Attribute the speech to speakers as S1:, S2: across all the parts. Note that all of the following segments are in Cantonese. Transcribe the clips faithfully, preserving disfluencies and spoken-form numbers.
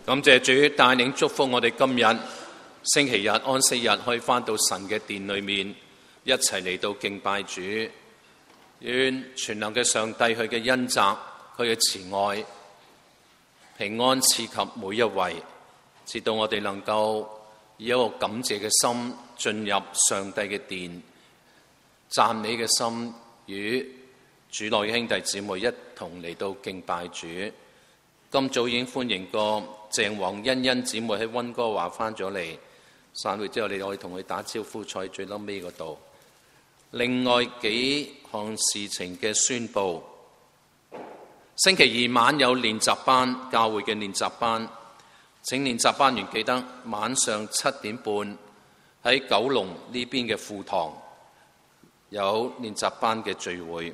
S1: 感謝主帶領祝福我哋今日星期日安息日可以返到神嘅殿裏面，一齊嚟到敬拜主。願全能嘅上帝佢嘅恩澤、佢嘅慈愛、平安賜給每一位，直到我哋能夠以一個感謝嘅心進入上帝嘅殿，讚美嘅心與主內嘅兄弟姊妹一同嚟到敬拜主。今早已經歡迎過鄭黃欣欣姊妹喺溫哥華返咗嚟，散會之後你可以同佢打招呼，坐喺最嬲尾嗰度。另外幾項事情嘅宣佈，星期二晚有練習班，教會嘅練習班，請練習班員記得晚上七點半喺九龍呢邊嘅富堂有練習班嘅聚會。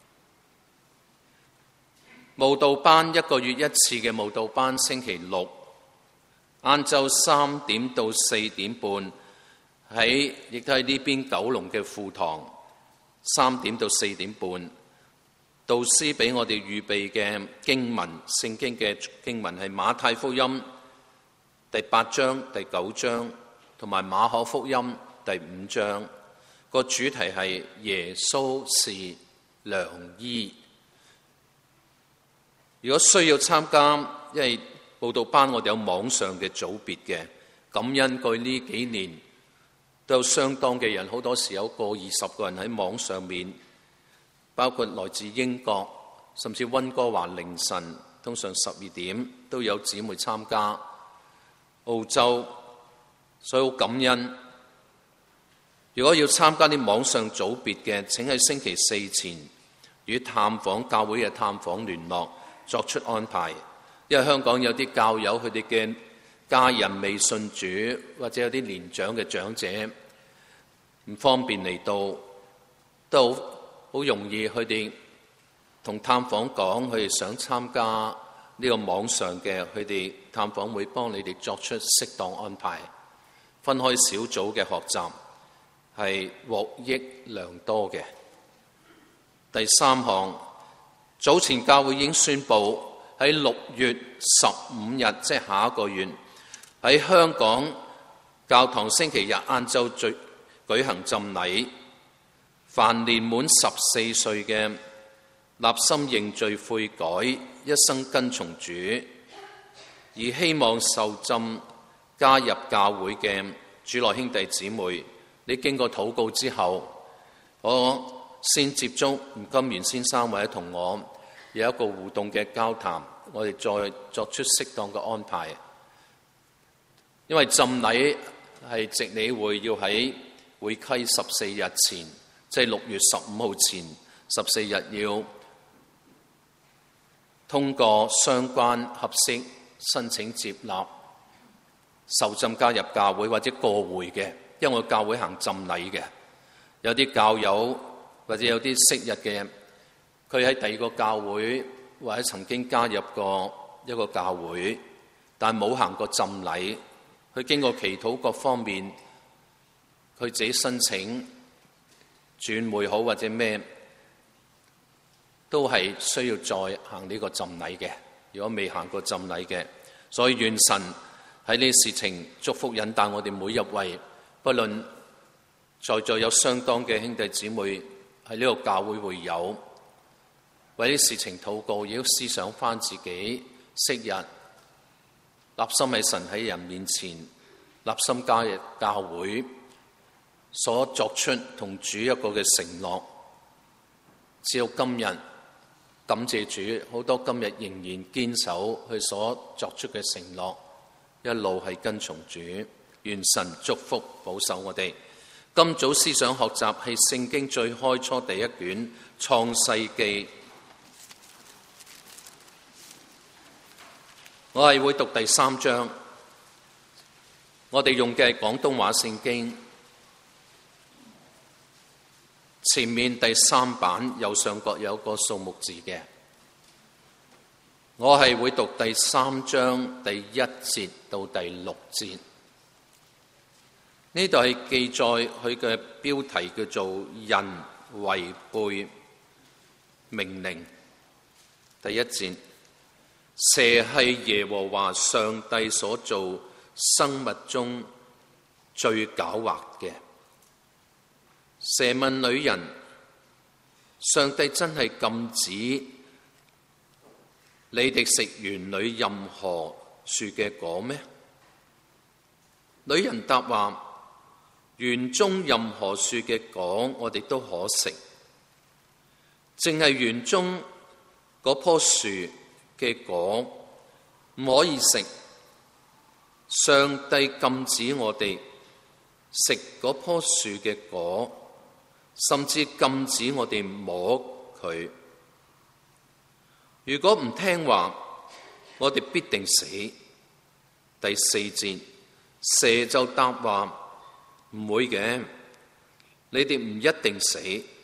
S1: 舞蹈班一個月一次嘅舞蹈班，星期六晏晝三點到四點半喺亦都喺呢邊九龍嘅富堂，三點到四點半。導師俾我哋預備嘅經文，聖經嘅經文係馬太福音第八章、第九章同埋馬可福音第五章。個主題係耶穌是良醫。如果需要參加，因為報道班我哋有網上嘅組別嘅，感恩過呢幾年都有相當嘅人，好多時有過二十個人喺網上面，包括來自英國，甚至溫哥華凌晨通常十二點都有姊妹參加，澳洲，所以好感恩。如果要參加啲網上組別嘅，請喺星期四前與探訪教會嘅探訪聯絡，作出安排。因為香港有啲教友佢哋嘅家人未信主，或者有啲年長嘅長者唔方便嚟到，都好好容易佢哋同探訪講佢哋想參加呢個網上嘅，佢哋探訪會幫你哋作出適當安排，分開小組嘅學習係獲益良多嘅。第三項，早前教會已經宣布喺六月十五日，即係下一個月，喺香港教堂星期日晏晝舉舉行浸禮。凡年滿十四歲嘅立心認罪悔改，一生跟從主，而希望受浸加入教會嘅主內兄弟姊妹，你經過禱告之後，我先接觸吳金元先生或者同我有一個互動嘅交談，我哋再作出適當嘅安排。因為浸禮係值理會要喺會期十四日前，即係六月十五號前十四日要通過相關合適申請接納受浸加入教會或者過會嘅，因為我教會行浸禮嘅，有啲教友或者有啲昔日嘅，佢喺第二個教會或者曾經加入過一個教會，但冇行過浸禮，佢經過祈禱各方面，佢自己申請轉會好或者咩，都係需要再行呢個浸禮嘅。如果未行過浸禮嘅，所以願神喺呢事情祝福引帶我哋每一位，不論在座有相當嘅兄弟姊妹喺呢個教會會友，為啲事情禱告，亦都思想翻自己昔日立心喺神喺人面前立心加入教會所作出同主一個嘅承諾，直到今日感謝主，好多今日仍然堅守佢所作出嘅承諾，一路係跟從主。願神祝福保守我哋。今早思想學習係聖經最開初第一卷創世記，我係會讀第三章，我哋用嘅係廣東話聖經。前面第三版右上角有個數目字嘅，我係會讀第三章第一節到第六節。呢度係記載佢嘅標題叫做人違背命令。第一節， 蛇係耶和華上帝所造生物中最狡猾嘅。蛇問女人：上帝真係禁止你哋食園裏任何樹嘅果咩？女人答話：園中任何樹嘅果我哋都可食，淨係園中嗰棵樹嘅果唔可以食。上帝禁止我哋食嗰棵樹嘅果，甚至禁止我哋摸佢。如果唔聽話，我哋必定死。第四節，蛇就答話：唔會嘅，你哋唔一定死。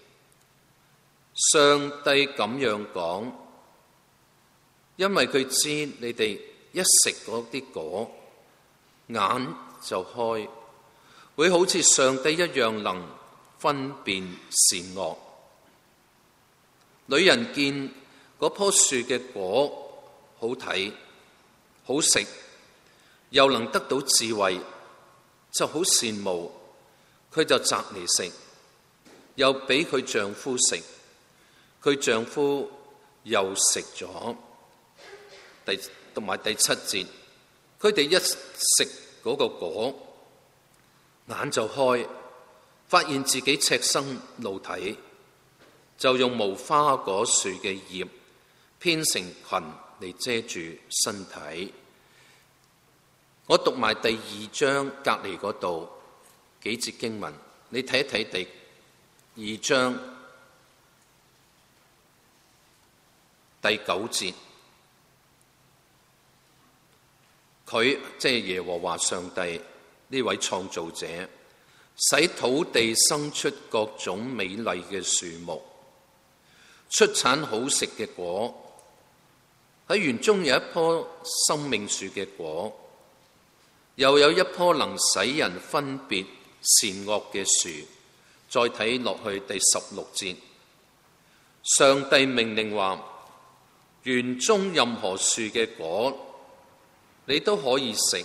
S1: 上帝咁樣講，因為佢知你哋一食嗰啲果，眼就開，會好似上帝一樣能分辨善惡。女人見嗰棵樹嘅果好睇、好食，又能得到智慧，就好羨慕，佢就摘嚟食，又俾佢丈夫食，佢丈夫又食咗。第同埋第七節，佢哋一食嗰個果，眼就開，發現自己赤身露體，就用無花果樹嘅葉編成裙嚟遮住身體。我讀埋第二章隔離嗰度幾節經文，你睇一睇第二章第九節，佢即係耶和華上帝呢位創造者，使土地生出各種美麗嘅樹木，出產好食嘅果。喺園中有一棵生命樹嘅果，又有一棵能使人分別善惡嘅樹。再睇落去第十六節，上帝命令話：園中任何樹嘅果你都可以食，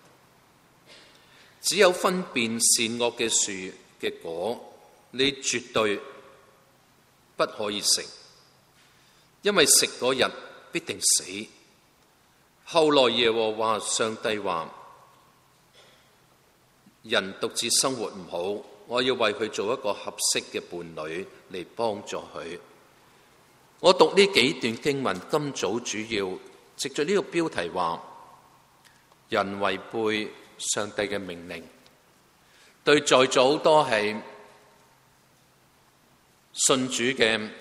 S1: 只有分辨善惡嘅樹嘅果你絕對不可以食，因為食嗰日必定死。後來耶和華上帝話：人獨自生活唔好，我要為佢做一個合適嘅伴侶嚟幫助佢。我讀呢幾段經文，今早主要藉着呢個標題話：人違背上帝嘅命令，對在座好多係信主嘅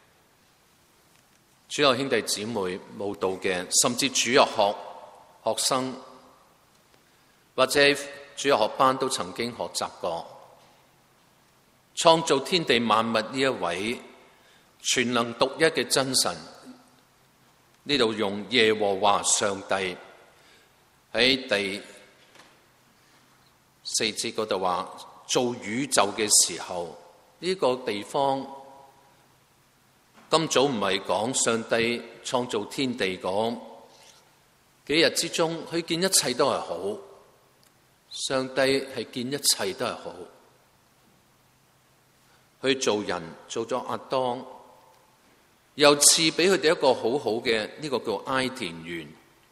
S1: 主日兄弟姊妹、慕道嘅，甚至主日學學生或者主日學班都曾經學習過。創造天地萬物呢一位全能獨一嘅真神，呢度用耶和華上帝喺第四節嗰度話，做宇宙嘅時候，呢個地方今早唔係講上帝創造天地嗰幾日之中，佢見一切都係好。上帝係見一切都係好，去做人做咗亞當，又賜俾佢哋一個好好嘅呢個叫埃甸園，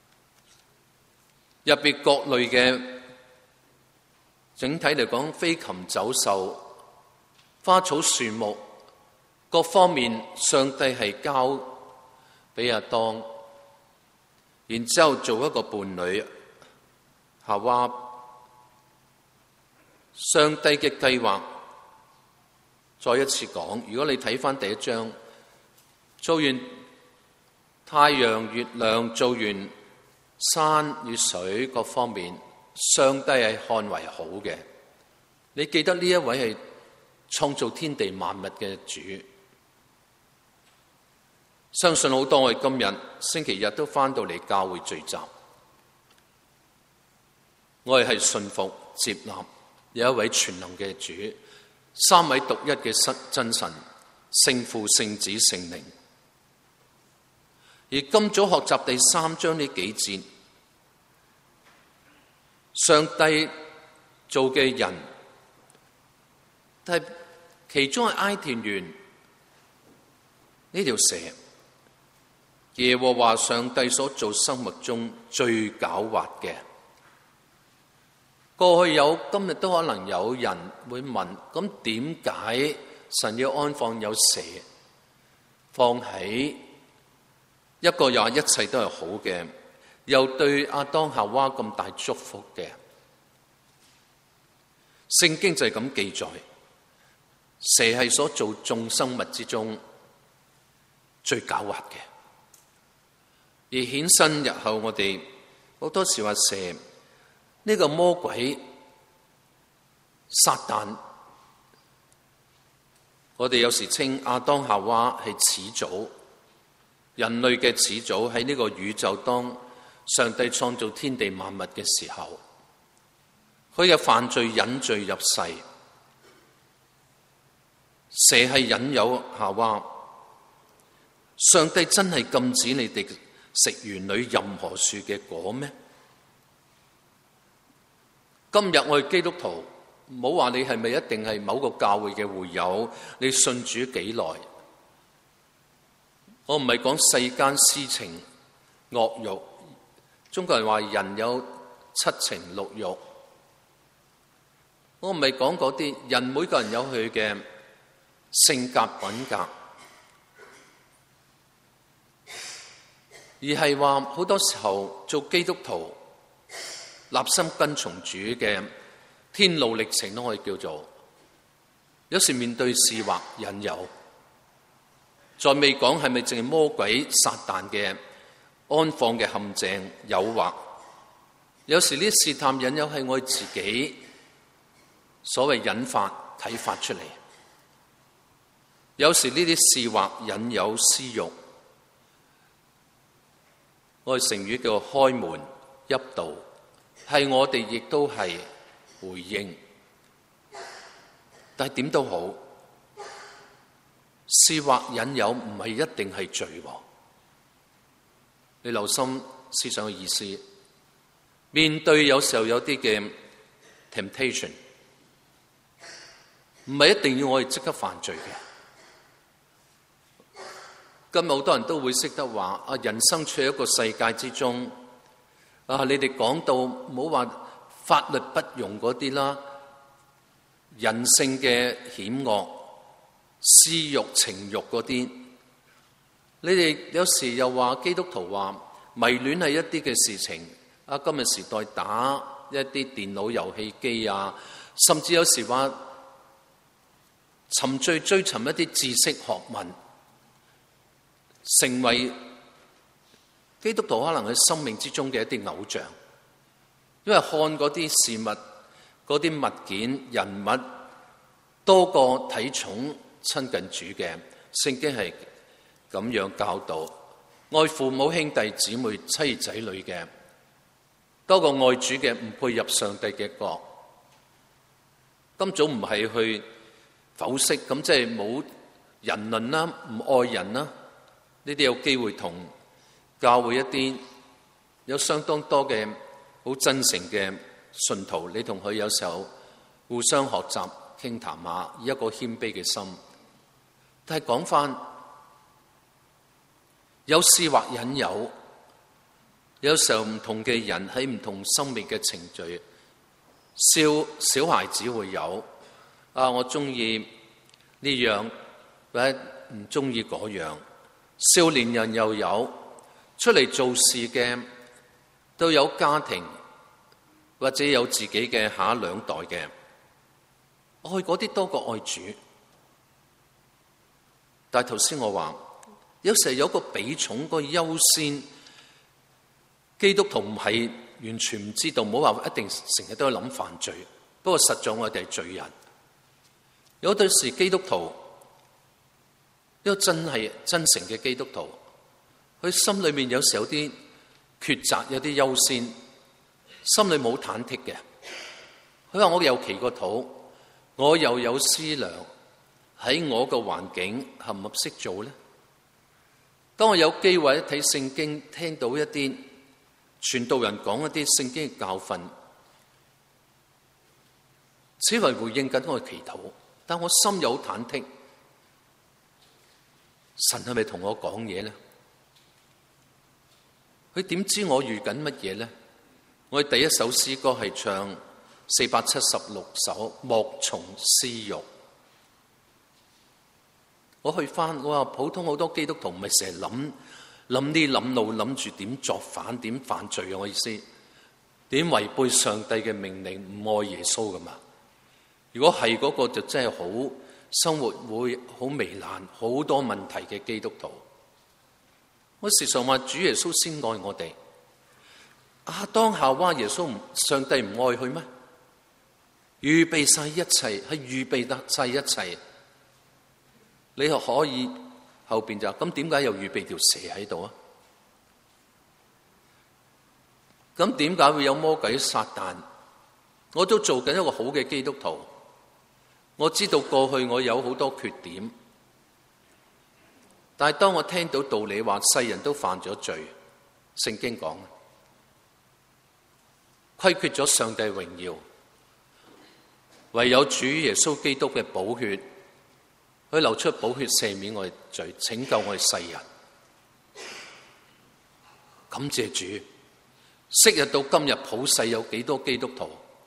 S1: 入邊各類嘅整體嚟講，飛禽走獸、花草樹木各方面，上帝係交俾亞當，然之後做一個伴侶夏娃。上帝嘅計劃再一次講，如果你睇翻第一章，做完太陽、月亮，做完山與水各方面，上帝係看為好嘅。你記得呢一位係創造天地萬物嘅主，相信好多我哋今日星期日都翻到嚟教會聚集，我哋係信服接納有一位全能嘅主，三位獨一嘅真神，聖父、聖子、聖靈。 而今早學習第三章呢幾節，上帝做嘅人，但係其中係埃甸園呢條蛇，耶和華上帝所做生物中最狡猾嘅。過去有，今日都可能有人會問：咁點解神要安放有蛇放喺一個又話一切都係好嘅，又對亞當夏娃咁大祝福嘅？聖經就係咁記載，蛇係所做眾生物之中最狡猾嘅。而衍生日後我哋好多時話蛇呢個魔鬼撒旦，我哋有時稱亞當夏娃係始祖，人類嘅始祖。喺呢個宇宙當上帝創造天地萬物嘅時候，佢嘅犯罪引罪入世，蛇係引誘夏娃。上帝真係禁止你哋食園裏任何樹嘅果咩？今日我哋基督徒，唔好話你係咪一定係某個教會嘅會友，你信主幾耐？我唔係講世間私情惡慾，中國人話人有七情六慾，我唔係講嗰啲。人每個人有佢嘅性格品格，而係話好多時候做基督徒立心跟從主嘅天路歷程都可以叫做，有時面對試惑引誘，再未講係咪淨係魔鬼撒旦嘅安放嘅陷阱誘惑，有時呢啲試探引誘係我哋自己所謂引發啟發出嚟，有時呢啲試惑引誘私慾，我哋成語叫開門入道，係我哋亦都係回應。但係點都好，試惑引誘唔係一定係罪。你留心思想嘅意思，面對有時候有啲嘅 temptation， 唔係一定要我哋即刻犯罪嘅。今日好多人都會識得話啊，人生處喺一個世界之中啊，你哋講到唔好話法律不容嗰啲啦，人性嘅險惡、私慾、情慾嗰啲，你哋有時又話基督徒話迷戀係一啲嘅事情啊，今日時代打一啲電腦遊戲機啊，甚至有時話沉醉追尋一啲知識學問，成為基督徒可能喺生命之中嘅一啲偶像，因為看嗰啲事物、嗰啲物件、人物多過睇重親近主嘅。聖經係咁樣教導，愛父母兄弟姊妹妻仔女嘅多過愛主嘅，唔配入上帝嘅國。今早唔係去剖析，咁即係冇人論啦，唔愛人啦。呢啲有機會同教會一啲有相當多嘅好真誠嘅信徒，你同佢有時候互相學習傾談下，以一個謙卑嘅心。但係講翻有試惑引誘，有時候唔同嘅人喺唔同生命嘅程序，小小孩子會有啊，我中意呢樣或者唔中意嗰樣。少年人又有出嚟做事嘅，都有家庭或者有自己嘅下一兩代嘅，愛嗰啲多過愛主。但係頭先我話，有時候有個比重、個優先，基督徒唔係完全唔知道，唔好話一定成日都去諗犯罪。不過實在我哋係罪人，有對時基督徒。一個真係真誠嘅基督徒，佢心裏面有時有啲抉擇，有啲優先，心裏冇忐忑嘅。佢話我又祈過禱，我又有思量，喺我個環境合唔合適做咧？ 當我有機會睇聖經，聽到一啲傳道人講一啲聖經嘅教訓，此為回應緊我嘅祈禱，但我心有忐忑，神係咪同我講嘢呢？佢點知我遇緊乜嘢呢？我第一首詩歌係唱四百七十六首，莫從私欲。我去翻，我話普通好多基督徒唔係成日諗諗呢諗路，諗住點作反、點犯罪啊！我意思點違背上帝嘅命令，唔愛耶穌噶嘛？如果係嗰個就真係好生活會好糜爛，好多問題嘅基督徒。我時常話主耶穌先愛我哋。亞當夏娃耶穌唔上帝唔愛佢咩？預備晒一切，係預備得晒一切。你又可以後邊就咁，點解又預備條蛇喺度啊？咁點解會有魔鬼撒旦？我都做緊一個好嘅基督徒，我知道過去我有好多缺點，但係當我聽到道理話世人都犯咗罪，聖經講虧缺咗上帝榮耀，唯有主耶穌基督嘅寶血，佢流出寶血赦免我哋罪，拯救我哋世人。感謝主，昔日到今日普世有幾多基督徒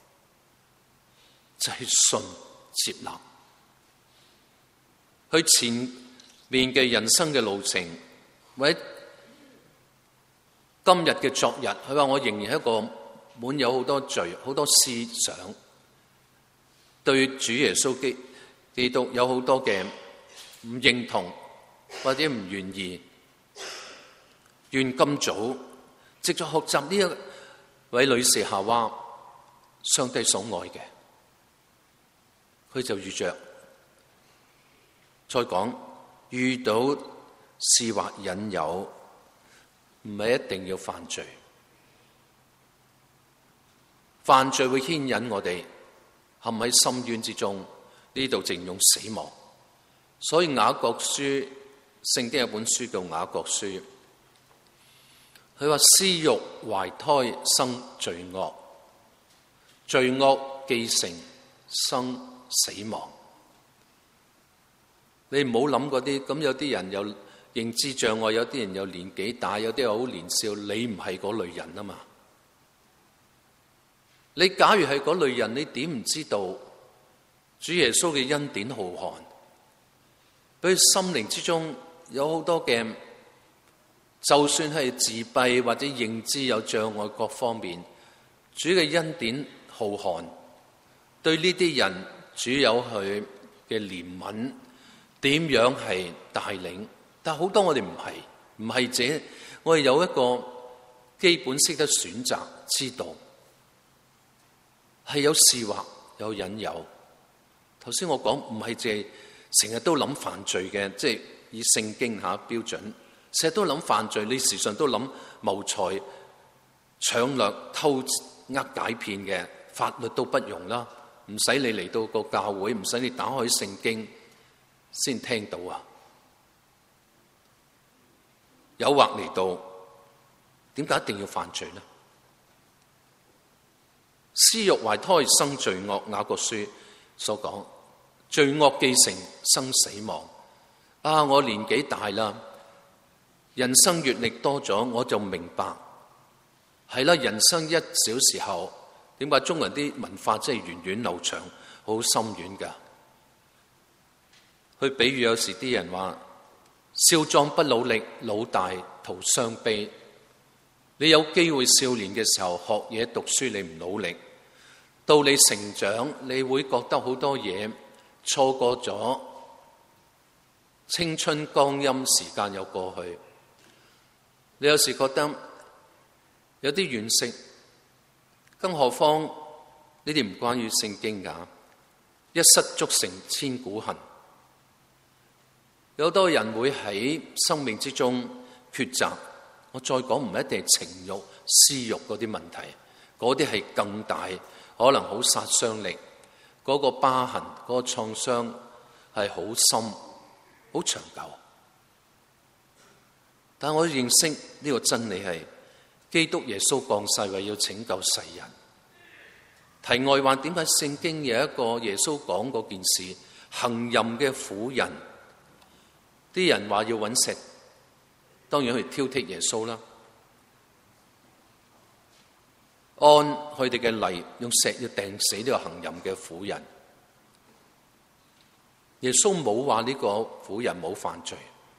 S1: 就係信接納，佢前面嘅人生嘅路程，或者今日嘅昨日，佢話我仍然係一個滿有好多罪、好多思想，對主耶穌基基督有好多嘅唔認同或者唔願意。願今早藉著學習呢一位女士夏娃，上帝所愛嘅，佢就遇着再講遇到試惑引誘，唔係一定要犯罪，犯罪會牽引我哋陷喺深淵之中，呢度淨用死亡。所以雅各書聖經有本書叫雅各書，佢話私欲懷胎生罪惡，罪惡既成生死亡。你唔好諗嗰啲，咁有啲人有認知障礙，有啲人有年紀大，有啲又好年少，你唔係嗰類人啊嘛。你假如係嗰類人，你點唔知道主耶穌嘅恩典浩瀚，佢心靈之中有好多嘅，就算係自閉或者認知有障礙各方面，主嘅恩典浩瀚，對呢啲人主有佢嘅憐憫，點樣係帶領？但係好多我哋唔係，唔係這，我哋有一個基本識得選擇，知道係有試惑，有引誘。頭先我講唔係淨係成日都諗犯罪嘅，即係以聖經下標準，成日都諗犯罪，你時常都諗謀財、搶掠、偷呃拐騙嘅，法律都不容啦。唔使你嚟到個教會，唔使你打開聖經先聽到啊！誘惑嚟到，點解一定要犯罪呢？私欲懷胎生罪惡，雅各書所講，罪惡既成生死亡。啊！我年紀大啦，人生閱歷多咗，我就明白係啦。人生一小時候，點解中國人啲文化真係源遠流長，好深遠㗎？佢比喻有時啲人話：少壯不努力，老大徒傷悲。你有機會少年嘅時候學嘢讀書，你唔努力，到你成長，你會覺得好多嘢錯過咗，青春光陰時間又過去。你有時覺得有啲惋惜，更何況呢啲唔關於聖經㗎，一失足成千古恨。有好多人會喺生命之中抉擇，我再講唔一定係情慾、私慾嗰啲問題，嗰啲係更大，可能好殺傷力，嗰個疤痕、嗰個創傷係好深、好長久。 但我認識呢個真理係基督耶穌降世為要拯救世人。題外話，點解聖經有一個耶穌講嗰件事行淫嘅婦人，啲人話要揾石，當然去挑剔耶穌啦。按佢哋嘅例，用石要掟死呢個行淫嘅婦人。耶穌冇話呢個婦人冇犯罪，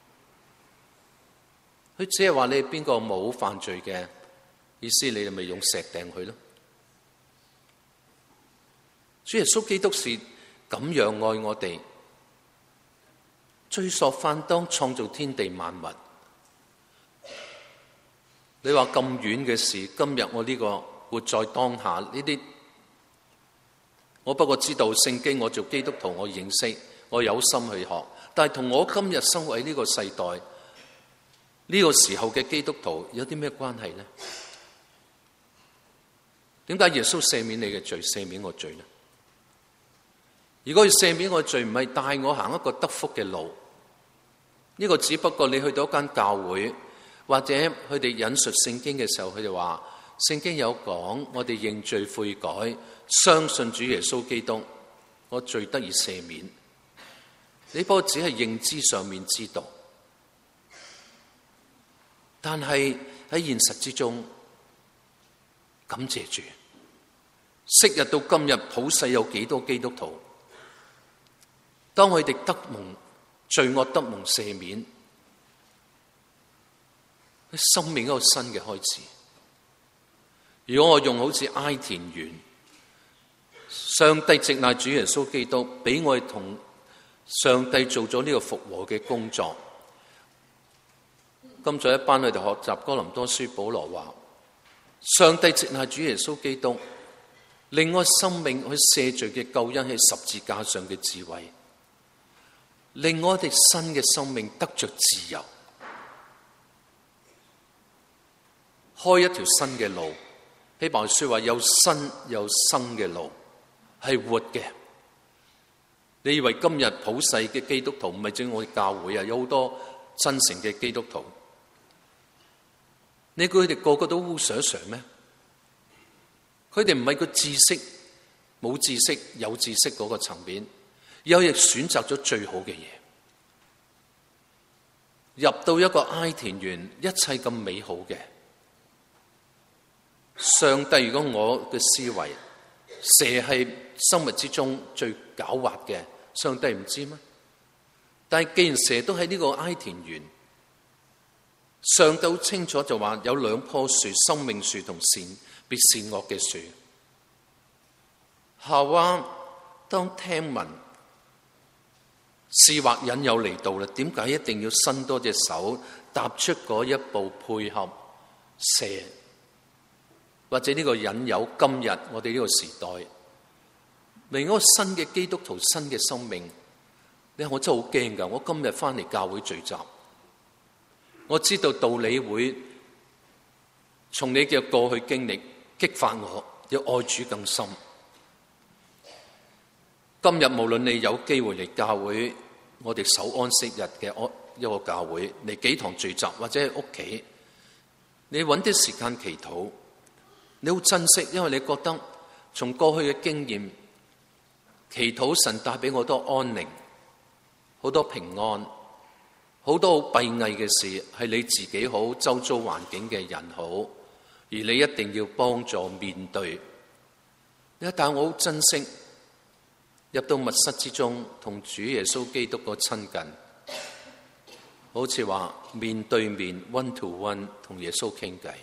S1: 佢只係話你邊個冇犯罪嘅意思，你哋咪用石掟佢咯。主耶穌基督是咁樣愛我哋，追溯翻當創造天地萬物。你話咁遠嘅事，今日我呢個活在當下呢啲，我不過知道聖經，我做基督徒，我認識，我有心去學，但係同我今日生活喺呢個世代呢個時候嘅基督徒有啲咩關係呢？點解耶穌赦免你嘅罪，赦免我罪呢？如果要赦免我罪，唔係帶我行一個得福嘅路，呢個只不過你去到一間教會，或者佢哋引述聖經嘅時候，佢哋話聖經有講，我哋認罪悔改，相信主耶穌基督，我罪得以赦免。你不過只係認知上面知道，但係喺現實之中，感謝主，昔日到今日普世有幾多基督徒，當佢哋得蒙罪惡得蒙赦免，佢生命一個新嘅開始。如果我用好似哀田園，上帝藉賴主耶穌基督，俾我哋同上帝做咗呢個復和嘅工作。今早一班佢哋學習哥林多書，保羅話：上帝藉賴主耶穌基督，令我生命去赦罪嘅救恩喺十字架上嘅智慧，令我哋新嘅生命得着自由，開一條新嘅路。希伯來書話有新有生嘅路，係活嘅。你以為今日普世嘅基督徒唔係正我哋教會啊？有好多真誠嘅基督徒，你估佢哋個個都烏索索咩？佢哋唔係個知識冇知識有知識嗰個層面，有亦選擇咗最好嘅嘢，入到一個哀田園，一切咁美好嘅。上帝，如果我嘅思維，蛇係生物之中最狡猾嘅，上帝唔知咩？但係既然蛇都喺呢個哀田園，上帝好清楚就話有兩棵樹，生命樹同善別善惡嘅樹。夏娃當聽聞試惑引誘嚟到啦，點解一定要伸多隻手踏出嗰一步配合蛇？或者呢個引誘，今日我哋呢個時代，另一個新嘅基督徒，新嘅生命。你我真係好驚噶！我今日翻嚟教會聚集，我知道道理會從你嘅過去經歷激發我要愛主更深。今日無論你有機會嚟教會，我哋守安息日嘅一個教會嚟幾堂聚集，或者喺屋企，你揾啲時間祈禱。你好珍惜，因為你覺得從過去嘅經驗，祈禱神帶俾我多安寧，好多平安，好多好閉翳嘅事係你自己好，周遭環境嘅人好，而你一定要幫助面對。但我好珍惜入到密室之中，同主耶穌基督個親近，好似話面對面 one to one 同耶穌傾偈。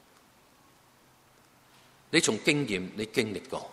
S1: 你從經驗你經歷過，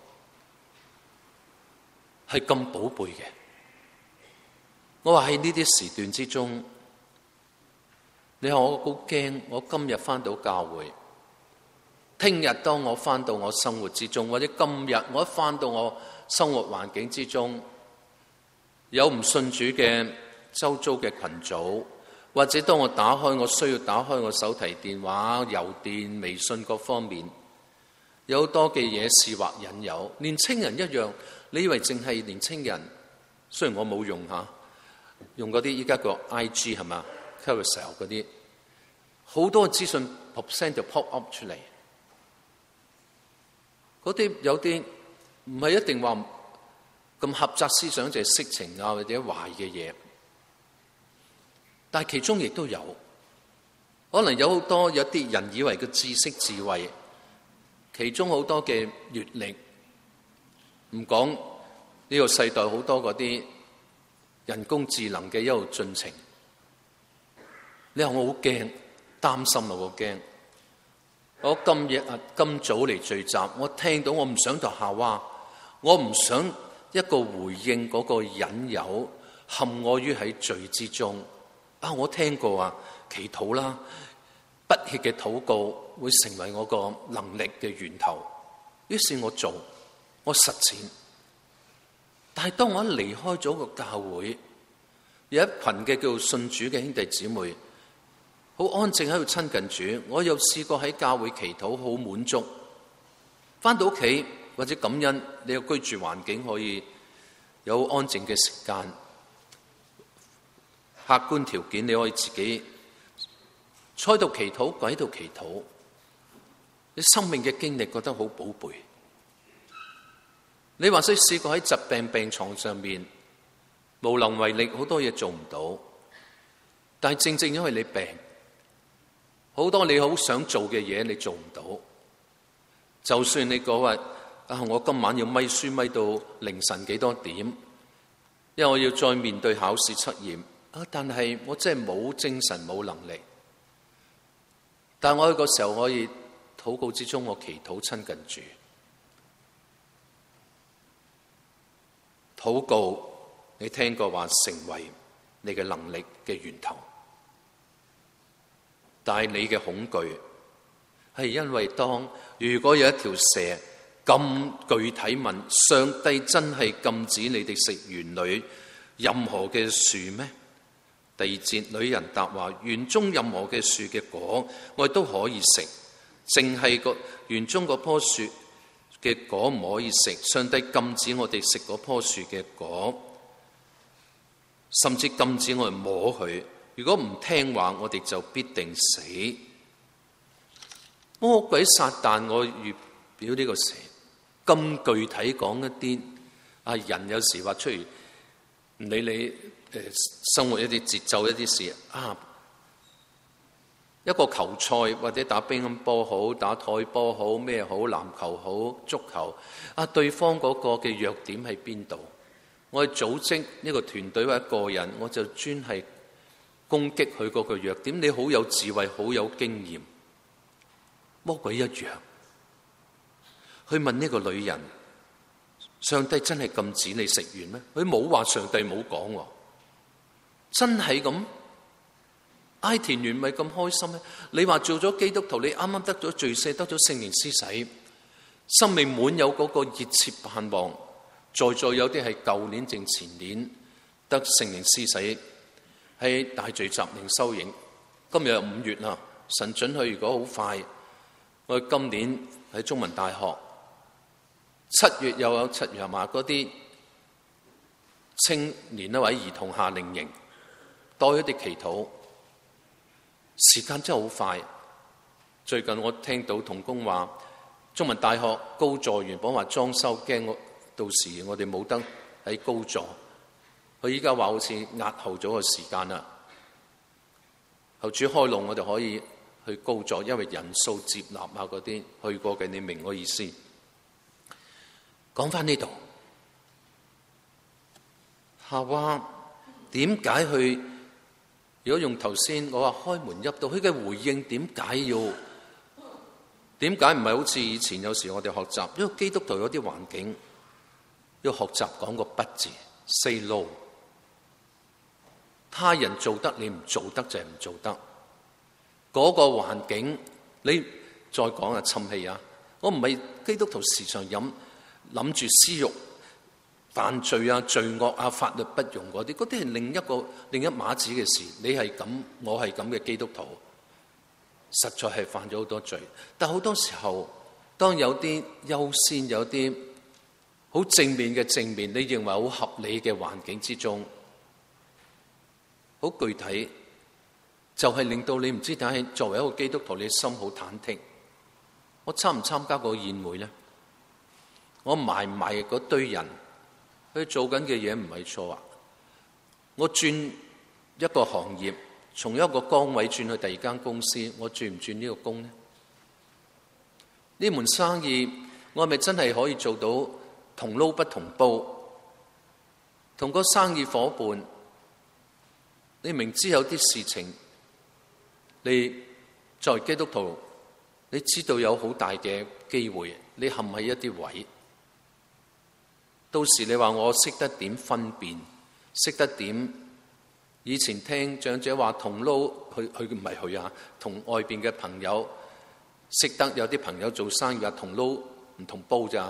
S1: 係咁寶貝嘅。我話喺呢啲時段之中，你話我好驚，我今日返到教會，聽日當我返到我生活之中，或者今日我一返到我生活環境之中，有唔信主嘅周遭嘅群組，或者當我打開我需要打開我手提電話、郵電、微信各方面，有好多嘅嘢試惑引誘，年青人一樣。你以為淨係年青人？雖然我冇用吓，用嗰啲依家個 I G 係嘛 Carousel 嗰啲， 好多資訊 pop 聲就 pop up 出嚟。嗰啲有啲唔係一定話咁狹窄思想，就係色情啊或者壞嘅嘢，但係其中亦都有可能有好多有啲人以為嘅知識智慧，其中好多嘅閱歷，唔講呢個世代好多嗰啲人工智能嘅一路進程。你話我好驚，擔心啊，我驚。我今日啊，今早嚟聚集，我聽到我唔想讀夏娃，我唔想一個回應嗰個引誘陷我於喺罪之中。啊，我聽過啊，祈禱啦，不歇嘅禱告會成為我個能力嘅源頭。於是我做，我實踐。但係當我一離開咗個教會，有一群嘅叫做信主嘅兄弟姊妹，好安靜喺度親近主。我又試過喺教會祈禱，好滿足。返到屋企或者感恩，你有居住環境可以有安靜嘅時間，客觀條件你可以自己坐喺度祈禱，跪喺度祈禱。你生命嘅經歷覺得好寶貝。你或者試過喺疾病病床上面無能為力，好多嘢做唔到。但係正正因為你病，好多你好想做嘅嘢你做唔到。就算你講話啊，我今晚要咪書咪到凌晨幾多點，因為我要再面對考試測驗啊，但係我真係冇精神冇能力。但係我喺個時候可以禱告之中，我祈禱親近主。禱告，你聽過話成為你嘅能力嘅源頭，但係你嘅恐懼係因為當如果有一條蛇咁具體問上帝，真係禁止你哋食園裏任何嘅樹咩？第二節，女人答話：園中任何嘅樹嘅果我哋都可以食，淨係個園中嗰棵樹嘅果唔可以食。上帝禁止我哋食嗰棵樹嘅果，甚至禁止我哋摸佢。如果唔聽話，我哋就必定死。魔鬼撒旦，我預表呢個蛇咁具體講一啲啊，人有時話出嚟唔理你誒生活一啲節奏一啲事啊，一個球賽或者打乒乓波好，打台波好，咩好，籃球好，足球啊，對方嗰個嘅弱點喺邊度？我哋組織呢個團隊或者個人，我就專係攻擊佢嗰個弱點。你好有智慧，好有經驗。魔鬼一樣去問呢個女人：上帝真係禁止你食園咩？佢冇話上帝冇講，真係咁？哀田園咪咁開心咩？你話做咗基督徒，你啱啱得咗罪赦，得咗聖靈施洗，生命滿有嗰個熱切盼望。在座有啲係舊年正前年得聖靈施洗，喺大聚集靈修營。今日五月啦，神准許，如果好快，我哋今年喺中文大學七月又有七月係嘛？嗰啲青年一位兒童夏令營，多一啲祈禱。時間真係好快。最近我聽到同工話，中文大學高座原本話裝修，驚我到時我哋冇得喺高座。佢依家話好似押後咗個時間啦。後主開路，我哋可以去高座，因為人數接納啊嗰啲去過嘅，你明我意思。講翻呢度，夏娃點解去？如果用頭先我話開門入到，佢嘅回應點解要？點解唔係好似以前有時我哋學習？因為基督徒有啲環境要學習講個不字 ，say no。他人做得你唔做得就係唔做得。嗰個環境你再講啊，侵氣啊！我唔係基督徒時常飲諗住私欲。犯罪啊、罪惡啊、法律不容嗰啲，嗰啲係另一個另一碼子嘅事。你係咁，我係咁嘅基督徒，實在係犯咗好多罪。但好多時候，當有啲優先、有啲好正面嘅正面，你認為好合理嘅環境之中，好具體， 就係令到你唔知點解作為一個基督徒，你心好忐忑。我參唔參加個宴會呢？我埋唔埋嗰堆人？佢做緊嘅嘢唔係錯啊！我轉一個行業，從一個崗位轉去第二間公司，我轉唔轉呢個工呢？呢門生意我係咪真係可以做到同撈不同煲？同個生意夥伴，你明知有啲事情，你作為基督徒，你知道有好大嘅機會，你陷喺一啲位。到時你話我識得點分辨，識得點？以前聽長者話同撈，佢佢唔係佢啊，同外邊嘅朋友識得有啲朋友做生意話同撈唔同煲咋，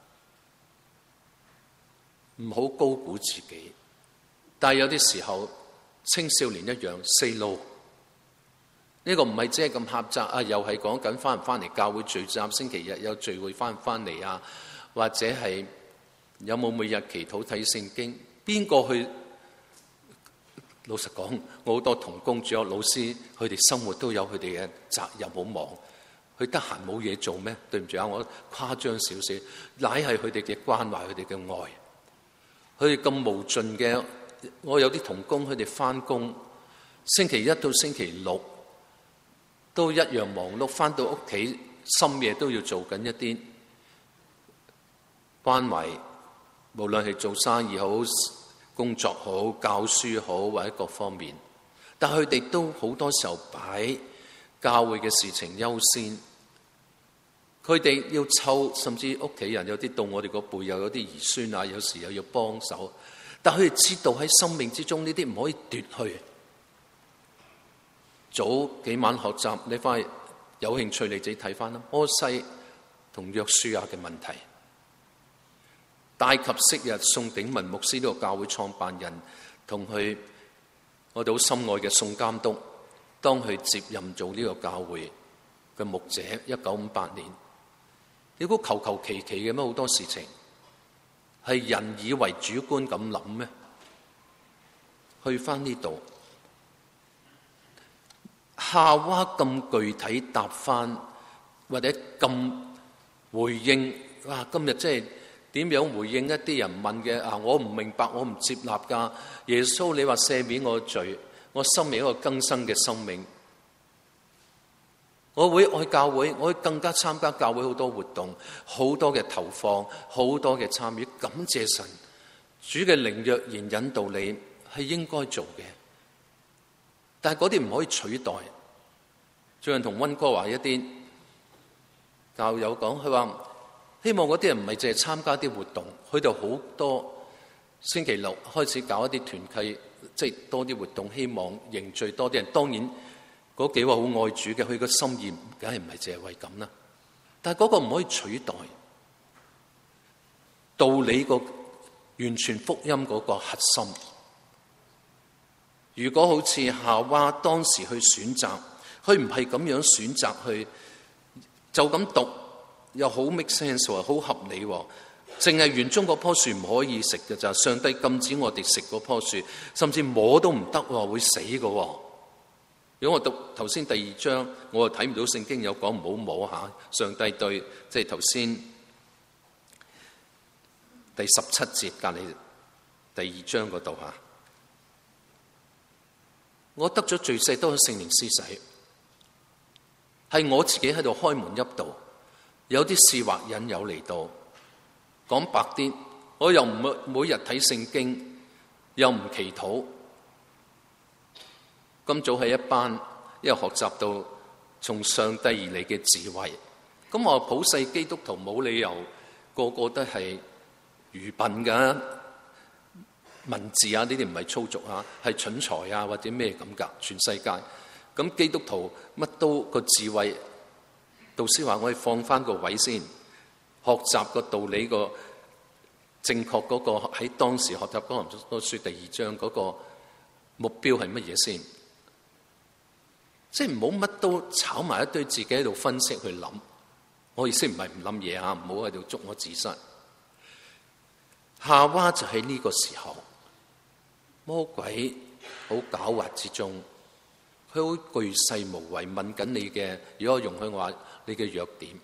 S1: 唔好高估自己。但係有啲時候，青少年一樣 say no。呢個唔係即係咁狹窄啊，又係講緊翻唔翻嚟教會聚集，星期日有聚會翻唔翻嚟啊，或者係有冇每日祈禱睇聖經？邊個去？老實講，我好多同工主學老師，佢哋生活都有佢哋嘅責任，好忙。佢得閒冇嘢做咩？對唔住啊，我誇張少少，乃係佢哋嘅關懷，佢哋嘅愛。佢哋咁無盡嘅，我有啲同工，佢哋翻工，星期一到星期六都一樣忙碌，翻到屋企深夜都要做緊一啲關懷，無論係做生意好，工作好，教書好，或者各方面，但佢哋都好多時候擺教會嘅事情優先。佢哋要湊，甚至屋企人有啲到我哋個輩又有啲兒孫啊，有時又要幫手。但佢哋知道喺生命之中呢啲唔可以奪去。早幾晚學習，你翻去有興趣你自己睇翻啦。摩西同約書亞嘅問題。帶及昔日宋鼎文牧師呢個教會創辦人，同佢我哋好深愛嘅宋監督，當佢接任做呢個教會嘅牧者，一九五八年，你估求求其其嘅咩？好多事情係人以為主觀咁諗咩？去翻呢度，夏娃咁具體答翻，或者咁回應，哇！今日即係。點樣回應一啲人問嘅啊？我唔明白，我唔接納㗎。耶穌，你話赦免我罪，我生命一個更新嘅生命。我會愛教會，我會更加參加教會好多活動，好多嘅投放，好多嘅參與。感謝神，主嘅靈若然引導你，係應該做嘅。但係嗰啲唔可以取代。最近同溫哥華一啲教友講，佢話。希望嗰啲人唔係淨係參加啲活動，佢哋好多星期六開始搞一啲團契，即係多啲活動，希望凝聚多啲人。當然嗰幾位好愛主嘅，佢個心意梗係唔係淨係為咁啦。但係嗰個唔可以取代道理個完全福音嗰個核心。如果好似夏娃當時去選擇，佢唔係咁樣選擇去，就咁讀。又好 make sense 喎，好合理喎。淨係園中嗰棵樹唔可以食嘅咋，上帝禁止我哋食嗰棵樹，甚至摸都唔得喎，會死嘅喎。如果我讀頭先第二章，我又睇唔到聖經有講唔好摸下。上帝對，即係頭先第十七節隔離第二章嗰度嚇，我得咗最細都係聖靈施洗，係我自己喺度開門入道。有啲試惑引誘嚟到，講白啲，我又唔每每日睇聖經，又唔祈禱。今早係一班，因為學習到從上帝而嚟嘅智慧。咁我普世基督徒冇理由個個都係愚笨㗎，文字啊呢啲唔係粗俗啊，係蠢材啊或者咩咁㗎，全世界。咁基督徒乜都個智慧。導師話：我哋放翻個位先，學習個道理個正確嗰個喺當時學習哥林多書第二章嗰個目標係乜嘢先？即係唔好乜都炒埋一堆，自己喺度分析去諗。我意思唔係唔諗嘢啊，唔好喺度捉我自殺。夏娃就喺呢個時候，魔鬼好狡猾之中， 佢好巨細無遺問緊你嘅，如果容許我話你嘅弱點。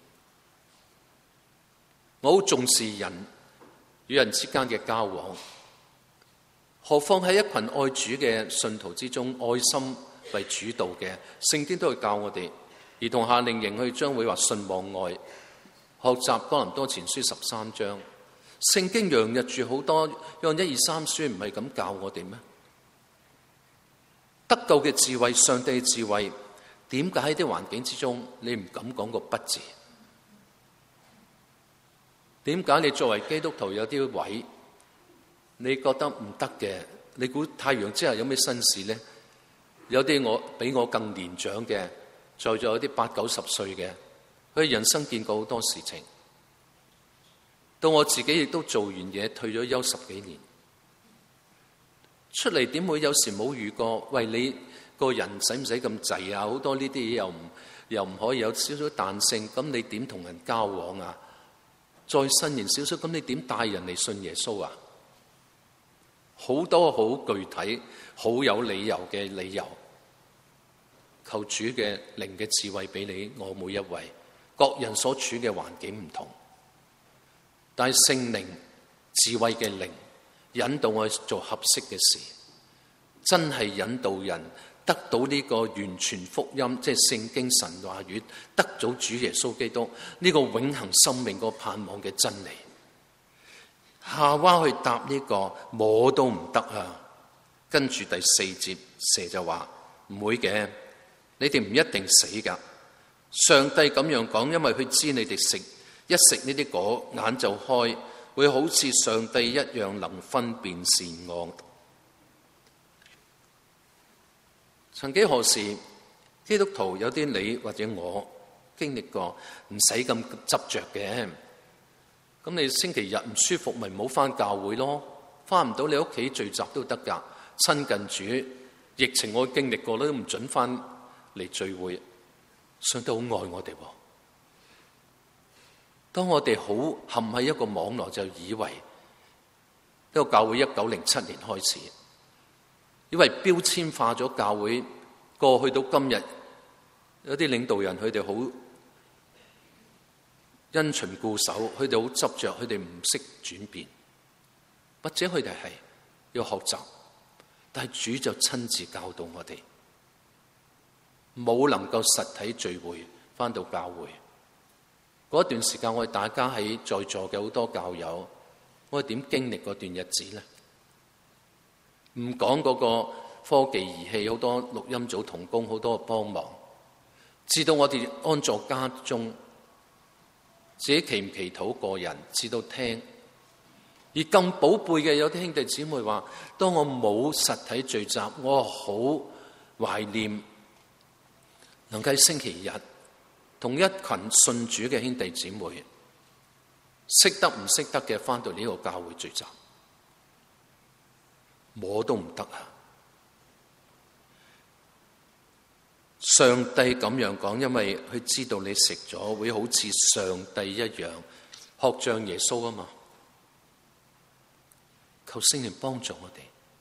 S1: 我好重視人與人之間嘅交往，何況喺一群愛主嘅信徒之中，愛心為主導嘅，聖經都會教我哋。兒童夏令營去將會話信望愛，學習哥林多前書十三章，聖經洋溢住好多，讓一二三書唔係咁教我哋咩？得救嘅智慧，上帝嘅智慧，點解喺啲環境之中你唔敢講個不字？點解你作為基督徒有啲位你覺得唔得嘅？你估太陽之下有咩新事呢？有啲我比我更年長嘅，在座有啲八九十歲嘅，佢人生見過好多事情。到我自己亦都做完嘢，退咗休十幾年，出嚟點會有時冇遇過？喂，你個人使唔使咁滯啊？好多呢啲嘢又唔又唔可以有少少彈性，咁你點同人交往啊？再伸延少少，咁你點帶人嚟信耶穌啊？好多好具體、好有理由嘅理由，求主嘅靈嘅智慧俾你我每一位。各人所處嘅環境唔同，但係聖靈智慧嘅靈引導我做合適嘅事，真係引導人得到呢個完全福音，即係聖經神話語，得到主耶穌基督呢個永恆生命個盼望嘅真理。夏娃去答呢個摸都唔得啊！跟住第四節蛇就話唔會嘅，你哋唔一定死噶。上帝咁樣講，因為佢知你哋食一食呢啲果眼就開，會好似上帝一樣能分辨善惡。曾幾何時，基督徒有啲你或者我經歷過，唔使咁執着嘅。咁你星期日唔舒服，咪唔好返教會咯。返唔到你屋企聚集都得㗎。親近主，疫情我經歷過都唔准返嚟聚會。上帝好愛我哋。當我哋好陷喺一個網絡，就以為呢個教會一九零七年開始，以為標籤化咗教會，過去到今日，有啲領導人佢哋好因循固守，佢哋好執着，佢哋唔識轉變，或者佢哋係要學習，但係主就親自教導我哋，冇能夠實體聚會返到教會嗰段時間，我哋大家喺在，在座嘅好多教友，我哋點經歷嗰段日子呢？唔講嗰個科技儀器，好多錄音組同工，好多幫忙，至到我哋安坐家中。自己祈唔祈禱個人，至到聽。而更寶貝嘅，有啲兄弟姊妹話：當我冇實體聚集，我好懷念能夠喺星期日同一群信主嘅兄弟姊妹，識得唔識得嘅返到呢個教會聚集，摸都唔得啊！上帝咁樣講，因為佢知道你食咗會好似上帝一樣，學像耶穌啊嘛。求聖靈幫助我哋。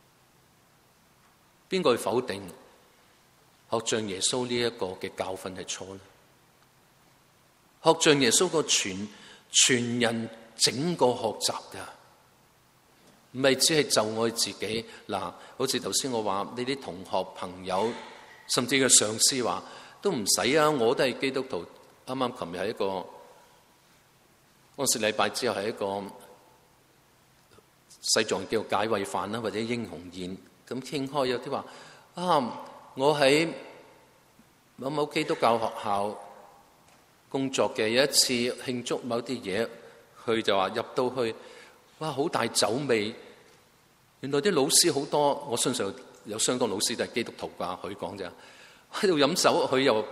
S1: 邊個去否定學像耶穌呢一個嘅教訓係錯呢？學像耶穌個全全人整個學習噶，唔係只係就我自己嗱。好似頭先我話呢啲同學朋友，甚至個上司話都唔使啊，我都係基督徒。啱啱琴日係一個，嗰時禮拜之後係一個西藏叫解穢飯啦，或者英雄宴咁傾開，有啲話啊，我喺某某基督教學校工作嘅，有一次慶祝某啲嘢，佢就話入到去，哇，好大酒味。原來啲老師好多，我相信有相當老師都係基督徒啩，佢講咋，喺度飲酒，佢又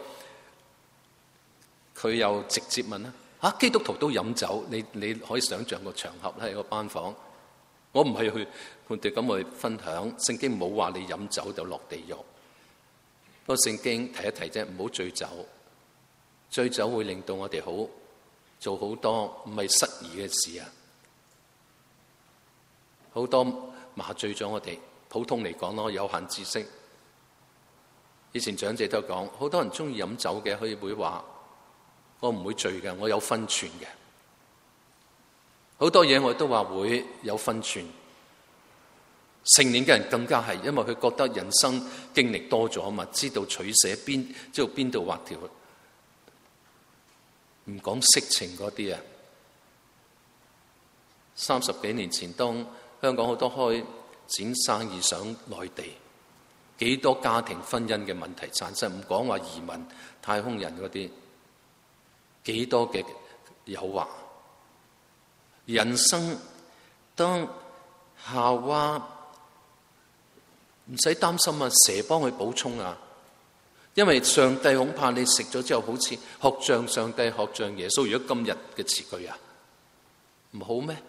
S1: 佢又直接問啦，啊，基督徒都飲酒，你你可以想象個場合咧，喺個班房。我唔係去佢哋咁去分享，聖經冇話你飲酒就落地獄。不過聖經提一提啫，唔好醉酒。醉酒會令到我哋好做好多唔係失儀嘅事啊！好多麻醉咗我哋。普通嚟講咯，有限知識。 以前長者都講，好多人中意飲酒嘅，佢會話我唔會醉嘅，我有分寸嘅。好多嘢我都話會有分寸。成年嘅人更加係，因為佢覺得人生經歷多咗啊嘛，知道取捨邊，知道邊度畫條，唔講色情嗰啲啊。三十幾年前，當香港好多開展生意上內地，幾多家庭婚姻嘅問題產生，唔講話移民太空人嗰啲，幾多嘅誘惑。人生當夏娃唔使擔心啊，蛇幫佢補充啊，因為上帝恐怕你食咗之後好似學像上帝學像耶穌。如果今日嘅詞句啊，唔好咩？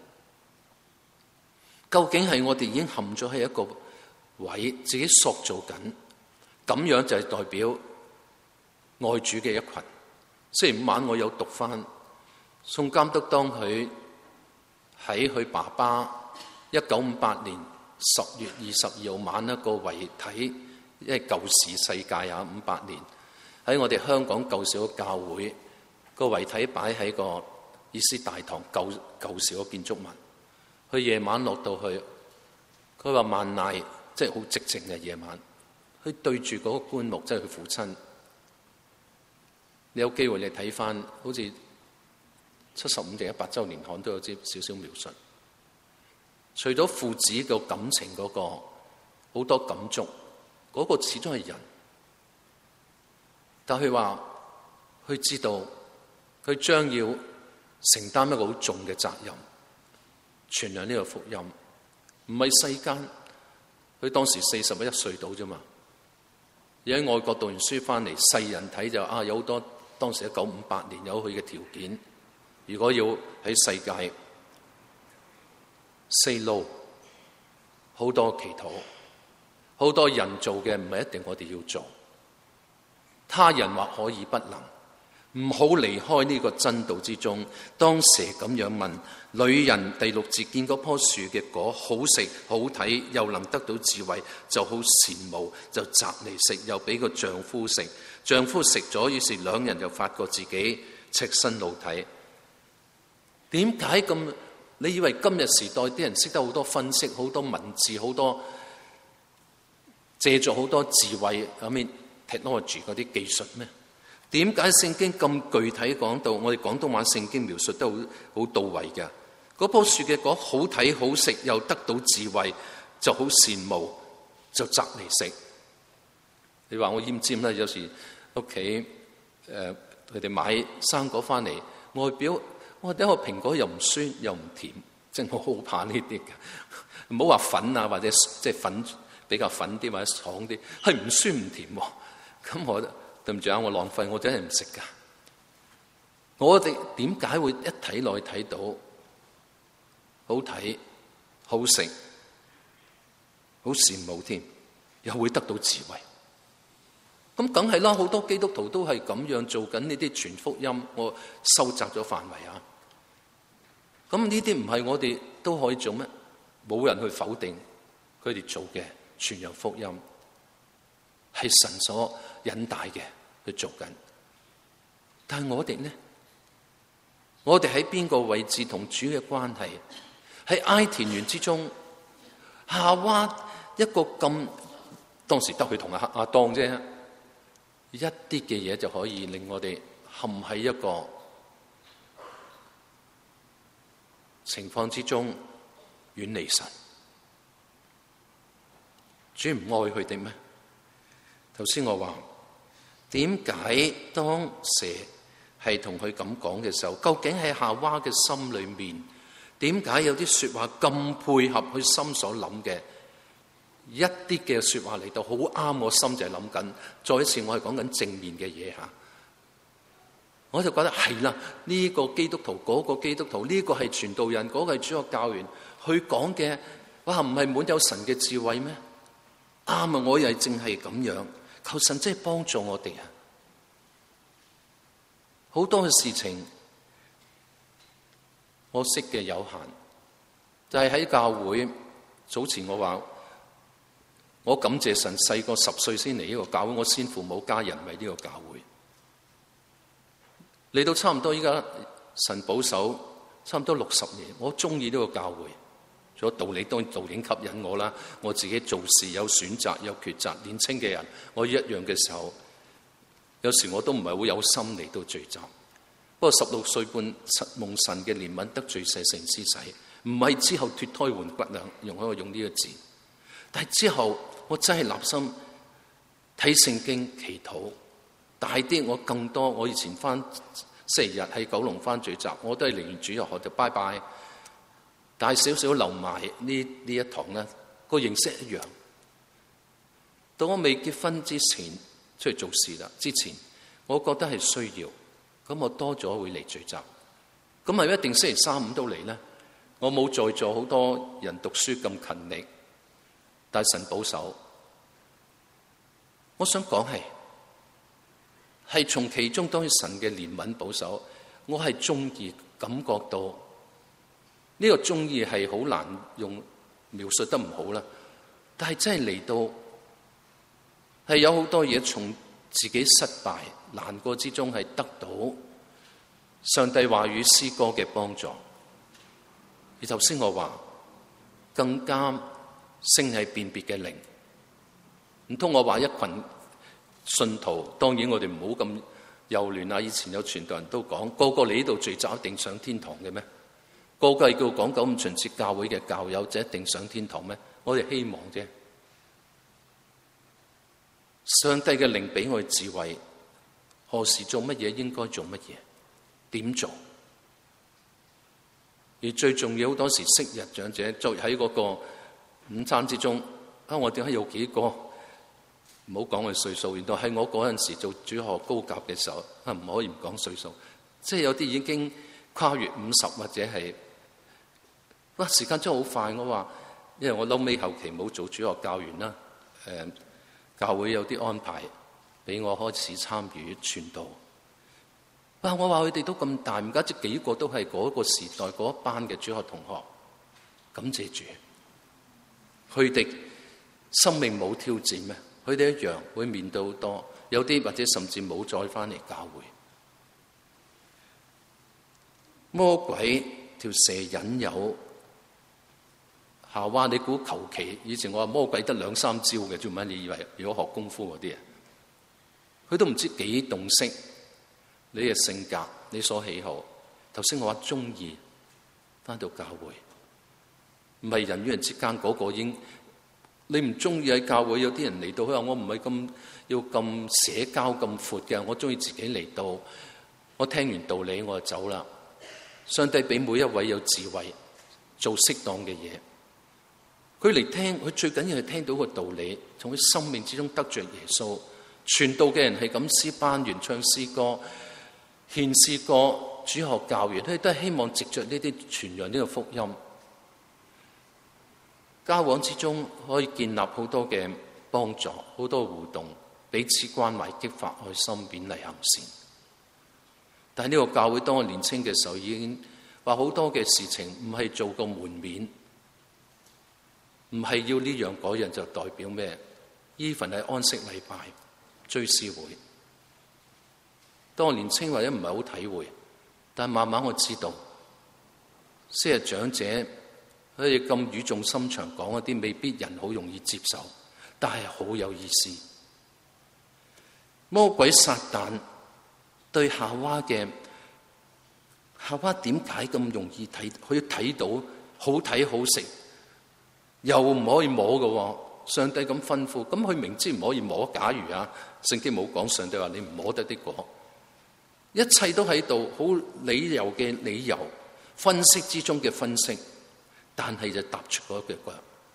S1: 究竟係我哋已經陷咗喺一個位，自己塑造緊，咁樣就係代表愛主嘅一群。星期五晚我有讀翻宋監督當佢喺佢爸爸一九五八年十月二十二號晚一個遺體，因為舊時世界啊，五八年喺我哋香港舊時嘅教會個遺體擺喺個議事大堂舊舊時嘅建築物。佢夜晚落到去，佢話萬籟，即係好寂靜嘅夜晚。佢對住嗰個棺木，即係佢父親。你有機會你睇翻，好似七十五定一百週年刊都有啲少少描述。除咗父子嘅感情嗰個好多感觸，嗰個始終係人。但佢話佢知道佢將要承擔一個好重嘅責任。傳揚呢個福音，唔係世間。佢當時四十一歲到啫嘛，而喺外國讀完書翻嚟，世人睇就啊，有好多當時一九五八年有佢嘅條件。如果要喺世界 say no， 好多祈禱，好多人做嘅唔係一定我哋要做。他人或可以不能，唔好離開呢個真道之中。當蛇咁樣問女人，第六節見嗰棵樹嘅果好食好睇，又能得到智慧，就好羨慕，就摘嚟食，又俾個丈夫食。丈夫食咗，於是兩人就發覺自己赤身露體。點解咁？你以為今日時代啲人識得好多分析，好多文字，好多借助好多智慧，I mean technology 嗰啲技術咩？點解聖經咁具體講到？我哋廣東話聖經描述得好好到位嘅。嗰棵樹嘅果好睇好食，又得到智慧，就好羨慕，就摘嚟食。你話我厭尖啦，有時屋企誒佢哋買生果翻嚟，外表我睇個蘋果又唔酸又唔甜，即係我好怕呢啲嘅。唔好話粉啊，或者即係粉比較粉啲或者爽啲，係唔酸唔甜喎。咁我對唔住啊，我浪費，我真係唔食噶。我哋點解會一睇落去睇到好睇好食好羨慕添，又會得到智慧？咁梗係啦，好多基督徒都係咁樣做緊呢啲傳福音。我收窄咗範圍啊。咁呢啲唔係我哋都可以做咩？冇人去否定佢哋做嘅傳揚福音，係神所引帶嘅去做緊。但係我哋呢？我哋喺邊個位置同主嘅關係？喺埃田園之中，夏娃一個咁，當時得佢同阿阿當啫，一啲嘅嘢就可以令我哋陷喺一個情況之中遠離神。主唔愛佢哋咩？頭先我話點解當蛇係同佢咁講嘅時候，究竟喺夏娃嘅心裏面，點解有啲說話咁配合佢心所諗嘅？一啲嘅說話嚟到好啱我心，就係諗緊。再一次我係講緊正面嘅嘢吓，我就覺得係啦，呢個基督徒，嗰個基督徒，呢個係傳道人，嗰個係主學教員，佢講嘅哇，唔係滿有神嘅智慧咩？啱啊！我又係淨係咁樣，求神真係幫助我哋啊！好多嘅事情我識嘅有限，就係喺教會早前我話我感謝神，細個十歲先嚟呢個教會，我先父母家人為呢個教會。嚟到差唔多依家神保守差唔多六十年，我中意呢個教會。咗道理當然道理吸引我啦，我自己做事有選擇有抉擇，年青嘅人我一樣嘅時候，有時我都唔係好有心嚟到聚集。不過十六歲半蒙神嘅憐憫得罪赦成施洗，唔係之後脫胎換骨啦，容許我用呢個字。但係之後我真係立心睇聖經祈禱，大啲我更多。我以前翻星期日喺九龍翻聚集，我都係嚟完主日學就拜拜。大少少留埋呢呢一堂咧，個形式一樣。到我未結婚之前出去做事啦，之前我覺得係需要，咁我多咗會嚟聚集。咁係咪一定星期三五都嚟咧？我冇在座好多人讀書咁勤力，但神保守。我想講係係從其中當然神嘅憐憫保守，我係中意感覺到。呢個中意係好難用描述得唔好啦，但係真係嚟到係有好多嘢從自己失敗難過之中係得到上帝話語詩歌嘅幫助。而頭先我話更加勝係辨別嘅靈，唔通我話一群信徒，當然我哋唔好咁幼嫩啊！以前有傳道人都講，個個嚟呢度聚集一定上天堂嘅咩？個個係叫講九五旬節教會嘅教友就一定上天堂咩？我哋希望啫。上帝嘅靈俾我哋智慧，何時做乜嘢，應該做乜嘢，點做？而最重要，好多時昔日長者作喺嗰個午餐之中，啊！我點解有幾個？唔好講佢歲數，原來係我嗰陣時做主學高級嘅時候，啊唔可以唔講歲數，即係有啲已經跨越五十或者係。哇！時間真係好快，我話，因為我後尾後期冇做主學教員啦，誒，教會有啲安排俾我開始參與傳道。哇！我話佢哋都咁大，唔家即幾個都係嗰個時代嗰一班嘅主學同學，感謝主，佢哋生命冇挑戰咩？佢哋一樣會面對好多，有啲或者甚至冇再翻嚟教會。魔鬼條蛇引誘夏娃，你估求其？以前我話魔鬼得兩三招嘅，做乜你以為如果學功夫嗰啲啊？佢都唔知幾洞悉你嘅性格，你所喜好。頭先我話中意翻到教會，唔係人與人之間嗰個已經，你唔中意喺教會有啲人嚟到，佢話我唔係咁要咁社交咁闊嘅，我中意自己嚟到，我聽完道理我就走啦。上帝俾每一位有智慧做適當嘅嘢。佢嚟聽，佢最緊要係聽到個道理，從佢生命之中得着耶穌。傳道嘅人係咁，詩班員唱詩歌、獻詩歌、主學教員，佢哋都係希望藉着呢啲傳揚呢個福音。交往之中可以建立好多嘅幫助，好多互動，彼此關懷，激發愛心，勉勵行善。但係呢個教會當我年青嘅時候，已經話好多嘅事情唔係做個門面，唔係要呢樣嗰樣就代表咩？依份係安息禮拜、追思會。當我年青或者唔係好體會，但慢慢我知道，昔日長者佢哋咁語重心長講一啲未必人好容易接受，但係好有意思。魔鬼撒旦對夏娃嘅夏娃點解咁容易睇？可以睇到好睇好食，又唔可以摸嘅。上帝咁吩咐，咁佢明知唔可以摸。假如啊，聖經冇講上帝話你唔摸得啲果，一切都喺度，好理由嘅理由，分析之中嘅分析，但係就踏出嗰一腳。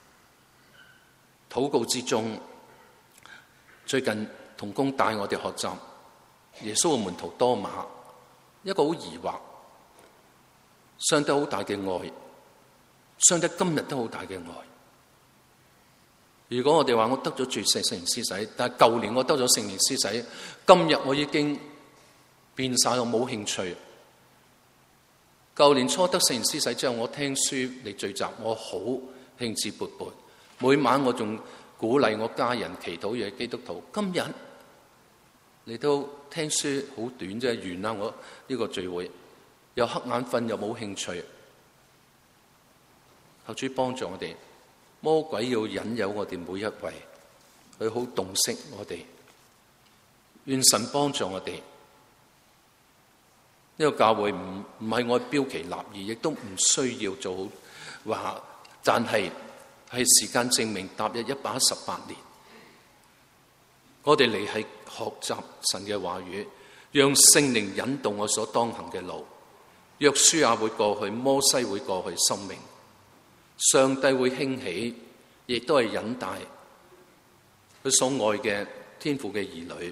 S1: 禱告之中，最近同工帶我哋學習耶穌嘅門徒多馬，一個好疑惑，上帝好大嘅愛，上帝今日都好大嘅愛。如果我哋話我得咗最聖聖靈施洗，但係舊年我得咗聖靈施洗，今日我已經變晒，我冇興趣。舊年初得聖靈施洗之後，我聽書嚟聚集，我好興致勃勃。每晚我仲鼓勵我家人祈禱嘅基督徒，今日你都聽書好短啫，完啦！我呢個聚會又黑眼瞓又冇興趣，求主幫助我哋。魔鬼要引誘我哋每一位，佢好洞悉我哋。願神幫助我哋。呢個教會唔唔係我標奇立異，亦都唔需要做好話，但係係時間證明踏入一百一十八年，我哋嚟係學習神嘅話語，讓聖靈引導我所當行嘅路。約書亞會過去，摩西會過去，生命上帝會興起，亦都係引帶佢所愛嘅天父嘅兒女。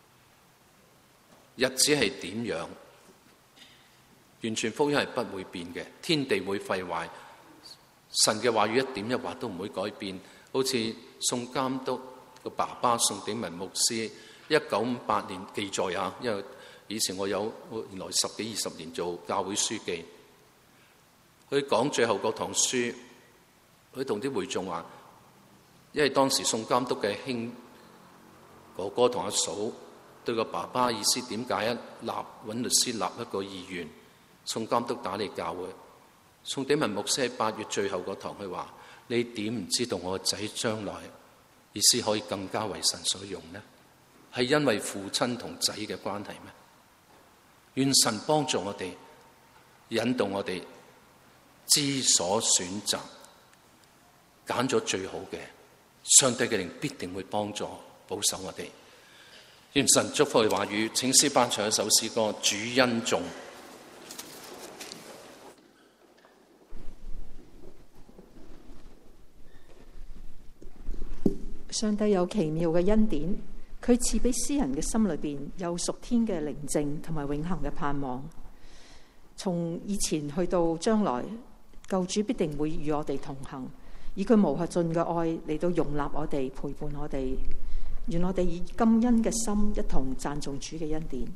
S1: 日子係點樣？完全福音係不會變嘅，天地會廢壞，神嘅話語一點一畫都唔會改變。好似宋監督個爸爸宋鼎文牧師，一九五八年記載啊，因為以前我有原來十幾二十年做教會書記，佢講最後嗰堂書，佢同啲會眾話，因為當時宋監督嘅兄哥哥同阿嫂對個爸爸意思點解一立揾律師立一個意願，宋監督打嚟教會，宋鼎文牧師喺八月最後嗰堂，佢話：你點唔知道我個仔將來意思可以更加為神所用呢？係因為父親同仔嘅關係咩？願神幫助我哋，引導我哋知所選擇，揀咗最好嘅。上帝嘅靈必定會幫助保守我哋。願神祝福嘅話語，請詩班唱一首詩歌《主恩頌》。
S2: 上帝有奇妙嘅恩典，佢賜俾詩人嘅心裏邊有屬天嘅寧靜同埋永恆嘅盼望。從以前去到將來，救主必定會與我哋同行，以佢無限盡嘅愛嚟到容納我哋，陪伴我哋。願我哋以感恩嘅心一同讚頌主嘅恩典。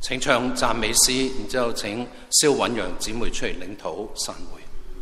S3: 請唱讚美詩，然之後請蕭允陽姊妹出嚟領禱散會。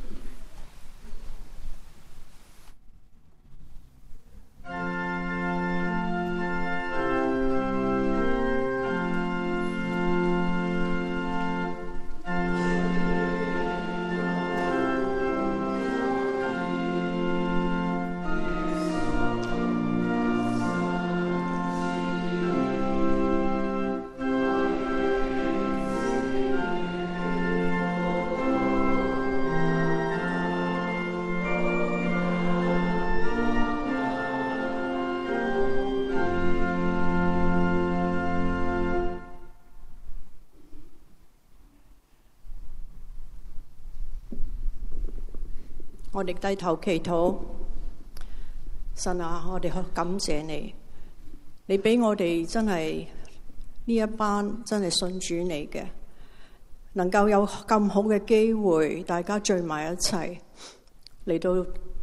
S4: 我哋低頭祈禱，神啊，我哋好感謝你，你俾我哋真係呢一班真係信主你嘅，能夠有咁好嘅機會，大家聚埋一齊嚟到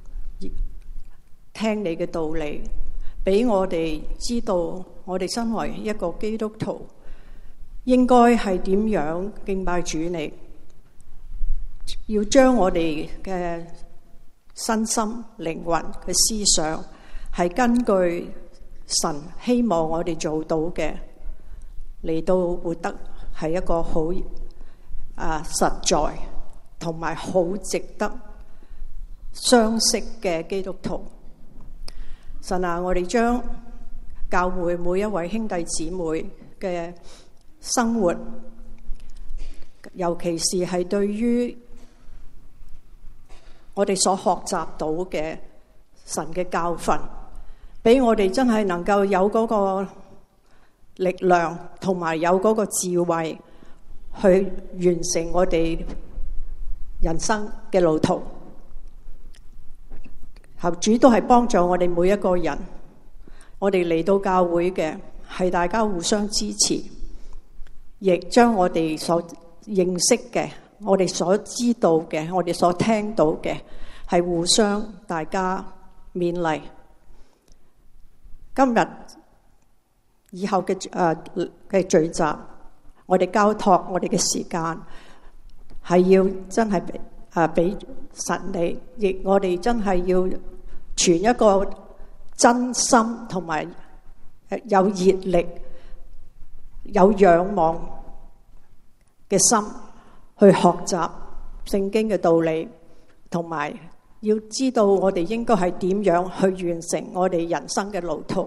S4: 聽你嘅道理，俾我哋知道我哋身為一個基督徒應該係點樣敬拜主你，要將我哋嘅身心靈魂嘅思想係根據神希望我哋做到嘅嚟到活得係一個好啊實在同埋好值得相識嘅基督徒。神啊，我哋將教會每一位兄弟姊妹嘅生活，尤其是係對於我哋所學習到嘅神嘅教訓，俾我哋真係能夠有嗰個力量同埋有嗰個智慧去完成我哋人生嘅路途。求主都係幫助我哋每一個人，我哋嚟到教會嘅係大家互相支持，亦將我哋所認識嘅，我哋所知道嘅，我哋所聽到嘅，係互相大家勉勵。今日以後嘅誒嘅聚集，我哋交託我哋嘅時間，係要真係誒俾神你，亦我哋真係要存一個真心同埋有熱力、有仰望嘅心。去學習聖經嘅道理，同埋要知道我哋應該係點樣去完成我哋人生嘅路途。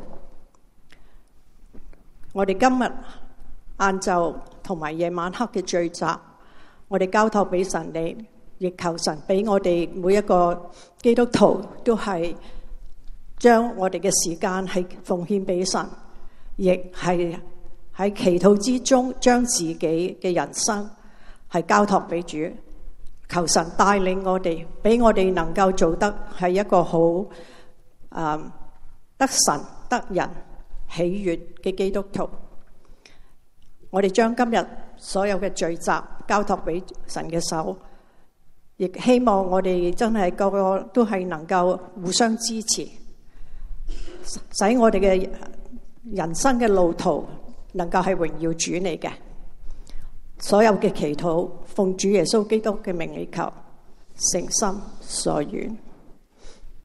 S4: 我哋今日晏晝同埋夜晚黑嘅聚集，我哋交託俾神你，亦求神俾我哋每一個基督徒都係將我哋嘅時間係奉獻俾神，亦係喺祈禱之中將自己嘅人生係交託俾主，求神帶領我哋，俾我哋能夠做得係一個好誒、呃、得神得人喜悅嘅基督徒。我哋將今日所有嘅聚集交託俾神嘅手，亦希望我哋真係個個都係能夠互相支持，使我哋嘅人生嘅路途能夠係榮耀主你嘅。所有嘅祈禱奉主耶穌基督嘅名祈求，誠心所願。